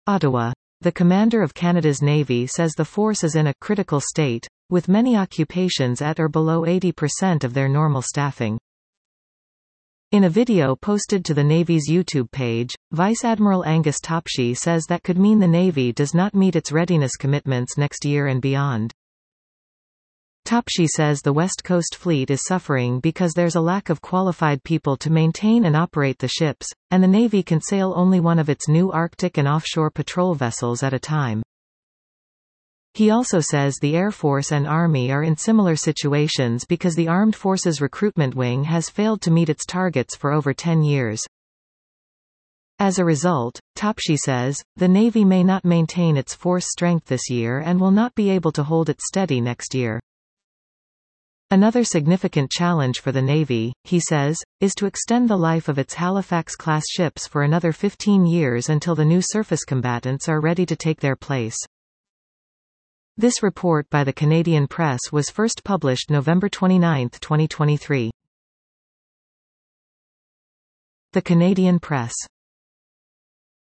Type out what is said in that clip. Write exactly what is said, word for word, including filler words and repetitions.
Ottawa. The commander of Canada's Navy says the force is in a critical state, with many occupations at or below eighty percent of their normal staffing. In a video posted to the Navy's YouTube page, Vice Admiral Angus Topshee says that could mean the Navy does not meet its readiness commitments next year and beyond. Topshee says the West Coast Fleet is suffering because there's a lack of qualified people to maintain and operate the ships, and the Navy can sail only one of its new Arctic and offshore patrol vessels at a time. He also says the Air Force and Army are in similar situations because the Armed Forces Recruitment Wing has failed to meet its targets for over ten years. As a result, Topshee says, the Navy may not maintain its force strength this year and will not be able to hold it steady next year. Another significant challenge for the Navy, he says, is to extend the life of its Halifax-class ships for another fifteen years until the new surface combatants are ready to take their place. This report by the Canadian Press was first published November twenty-ninth, twenty twenty-three. The Canadian Press.